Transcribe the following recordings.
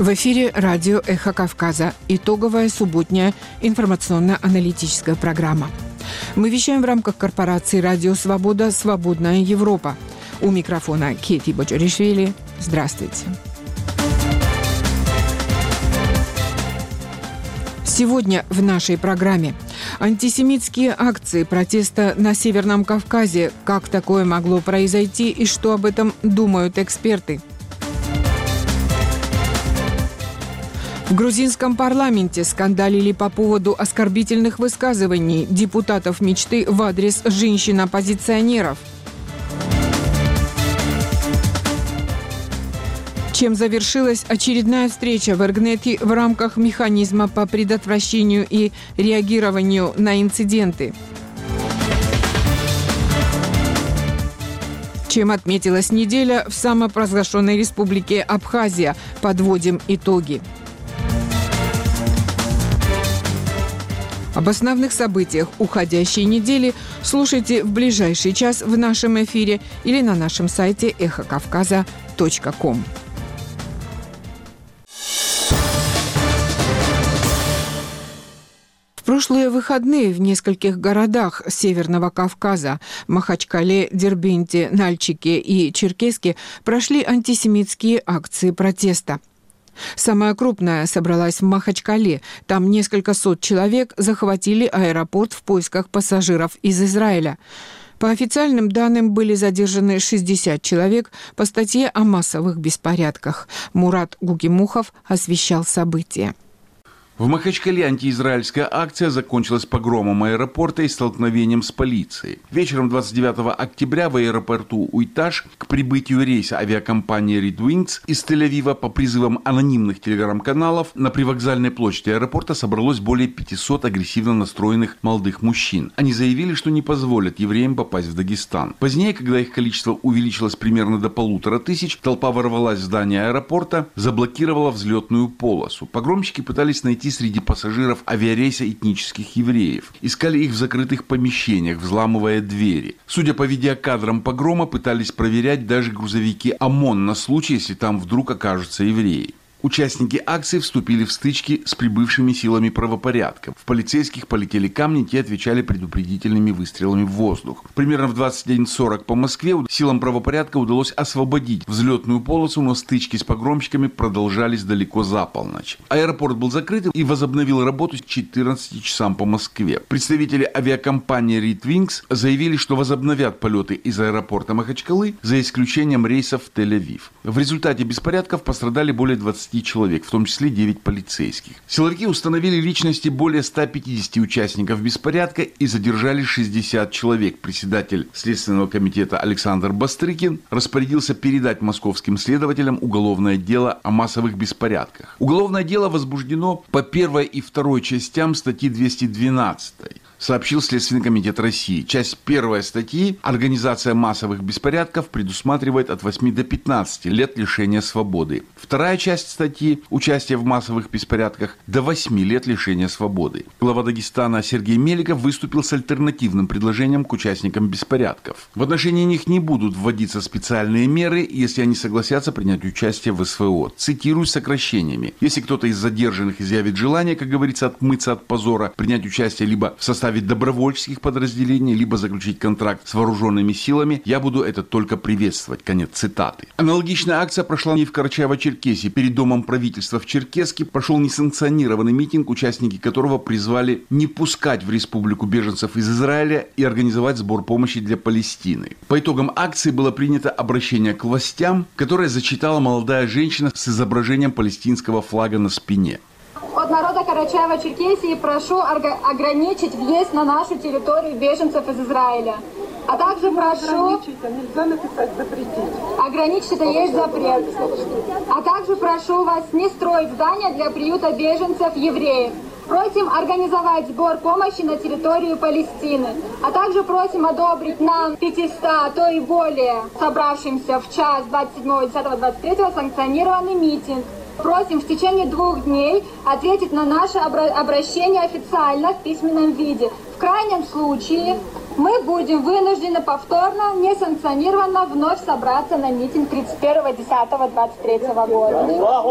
В эфире радио «Эхо Кавказа». Итоговая субботняя информационно-аналитическая программа. Мы вещаем в рамках корпорации «Радио Свобода. Свободная Европа». У микрофона Кети Боджоришвили. Здравствуйте. Сегодня в нашей программе антисемитские акции протеста на Северном Кавказе. Как такое могло произойти и что об этом думают эксперты? В грузинском парламенте скандалили по поводу оскорбительных высказываний депутатов мечты в адрес женщин-оппозиционеров. Чем завершилась очередная встреча в Эргнете в рамках механизма по предотвращению и реагированию на инциденты? Чем отметилась неделя в самопровозглашенной республике Абхазия? Подводим итоги. Об основных событиях уходящей недели слушайте в ближайший час в нашем эфире или на нашем сайте эхокавказа.ком. В прошлые выходные в нескольких городах Северного Кавказа – Махачкале, Дербенте, Нальчике и Черкесске – прошли антисемитские акции протеста. Самая крупная собралась в Махачкале. Там несколько сот человек захватили аэропорт в поисках пассажиров из Израиля. По официальным данным были задержаны 60 человек по статье о массовых беспорядках. Мурат Гукимухов освещал события. В Махачкале антиизраильская акция закончилась погромом аэропорта и столкновением с полицией. Вечером 29 октября в аэропорту Уйташ к прибытию рейса авиакомпании Red Wings из Тель-Авива по призывам анонимных телеграм-каналов на привокзальной площади аэропорта собралось более 500 агрессивно настроенных молодых мужчин. Они заявили, что не позволят евреям попасть в Дагестан. Позднее, когда их количество увеличилось примерно до 1500, толпа ворвалась в здание аэропорта, заблокировала взлетную полосу. Погромщики пытались найти среди пассажиров авиарейса этнических евреев. Искали их в закрытых помещениях, взламывая двери. Судя по видеокадрам погрома, пытались проверять даже грузовики ОМОН на случай, если там вдруг окажутся евреи. Участники акции вступили в стычки с прибывшими силами правопорядка. В полицейских полетели камни, те отвечали предупредительными выстрелами в воздух. Примерно в 21:40 по Москве силам правопорядка удалось освободить взлетную полосу, но стычки с погромщиками продолжались далеко за полночь. Аэропорт был закрыт и возобновил работу с 14 часам по Москве. Представители авиакомпании Red Wings заявили, что возобновят полеты из аэропорта Махачкалы за исключением рейсов в Тель-Авив. В результате беспорядков пострадали более 20 человек, в том числе 9 полицейских. Силовики установили личности более 150 участников беспорядка и задержали 60 человек. Председатель Следственного комитета Александр Бастрыкин распорядился передать московским следователям уголовное дело о массовых беспорядках. Уголовное дело возбуждено по первой и второй частям статьи 212. Сообщил Следственный комитет России. Часть первой статьи «Организация массовых беспорядков» предусматривает от 8 до 15 лет лишения свободы. Вторая часть статьи «Участие в массовых беспорядках» до 8 лет лишения свободы. Глава Дагестана Сергей Меликов выступил с альтернативным предложением к участникам беспорядков. В отношении них не будут вводиться специальные меры, если они согласятся принять участие в СВО. Цитирую сокращениями. Если кто-то из задержанных изъявит желание, как говорится, отмыться от позора, принять участие либо в составе добровольческих подразделений, либо заключить контракт с вооруженными силами, я буду это только приветствовать. Конец цитаты. Аналогичная акция прошла и в Карачаево-Черкесии. Перед Домом правительства в Черкесске прошел несанкционированный митинг, участники которого призвали не пускать в республику беженцев из Израиля и организовать сбор помощи для Палестины. По итогам акции было принято обращение к властям, которое зачитала молодая женщина с изображением палестинского флага на спине. От народа Карачаево-Черкесии прошу ограничить въезд на нашу территорию беженцев из Израиля. А также прошу... Нельзя написать запретить. Ограничить это есть запрет. А также прошу вас не строить здания для приюта беженцев евреев. Просим организовать сбор помощи на территорию Палестины. А также просим одобрить нам 500, а то и более собравшимся в час 27.10.23 санкционированный митинг. Просим в течение 2 дней ответить на наше обращение официально в письменном виде. В крайнем случае мы будем вынуждены повторно, несанкционированно вновь собраться на митинг 31.10.23 года.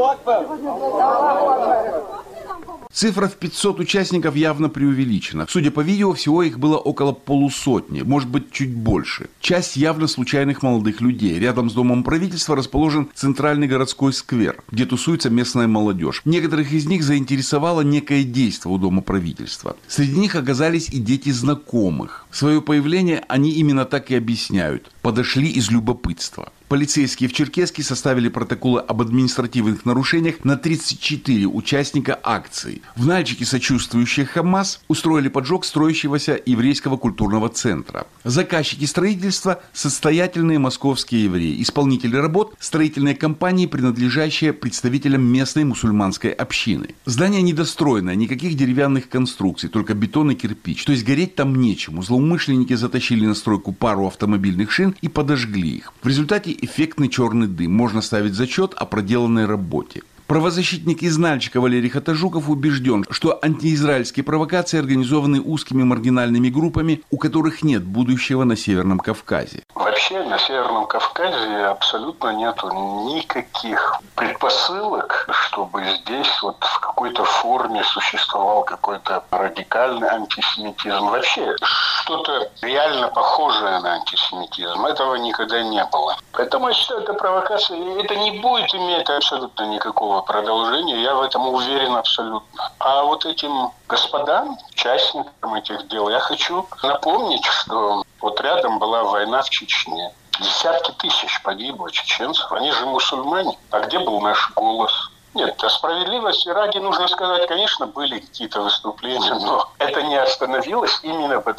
Цифра в 500 участников явно преувеличена. Судя по видео, всего их было около полусотни, может быть, чуть больше. Часть явно случайных молодых людей. Рядом с Домом правительства расположен центральный городской сквер, где тусуется местная молодежь. Некоторых из них заинтересовало некое действие у Дома правительства. Среди них оказались и дети знакомых. Свое появление они именно так и объясняют. Подошли из любопытства. Полицейские в Черкесске составили протоколы об административных нарушениях на 34 участника акции. В Нальчике сочувствующие ХАМАС устроили поджог строящегося еврейского культурного центра. Заказчики строительства – состоятельные московские евреи. Исполнители работ – строительные компании, принадлежащие представителям местной мусульманской общины. Здание недостроенное, никаких деревянных конструкций, только бетон и кирпич. То есть гореть там нечему. Злоумышленники затащили на стройку пару автомобильных шин и подожгли их. В результате эффектный черный дым. Можно ставить зачет о проделанной работе. Правозащитник из Нальчика Валерий Хатажуков убежден, что антиизраильские провокации организованы узкими маргинальными группами, у которых нет будущего на Северном Кавказе. Вообще на Северном Кавказе абсолютно нету никаких предпосылок, чтобы здесь вот в какой-то форме существовал какой-то радикальный антисемитизм. Вообще что-то реально похожее на антисемитизм. Этого никогда не было. Поэтому я считаю, это провокация. И это не будет иметь абсолютно никакого продолжения. Я в этом уверен абсолютно. А вот этим господам, участникам этих дел, я хочу напомнить, что вот рядом была война в Чечне. Десятки тысяч погибло чеченцев. Они же мусульмане. А где был наш голос? Нет, о справедливости ради нужно сказать, конечно, были какие-то выступления, но это не остановилось именно потому,